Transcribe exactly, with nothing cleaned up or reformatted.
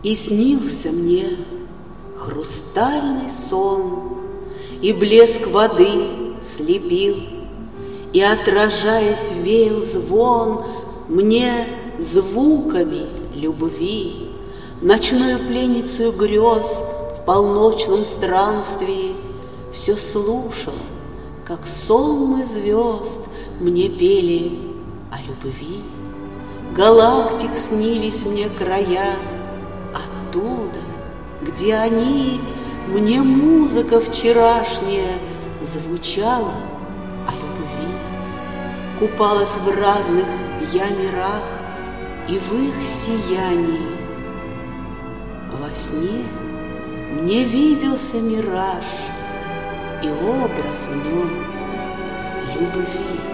И снился мне хрустальный сон, и блеск воды слепил, и, отражаясь, веял звон мне звуками любви. Ночную пленницею грез в полночном странстве все слушала, как сонмы звезд мне пели о любви. Галактик снились мне края, оттуда, где они, мне музыка вчерашняя звучала о любви. Купалась в разных я мирах, и в их сиянии во сне мне виделся мираж и образ в нем любви.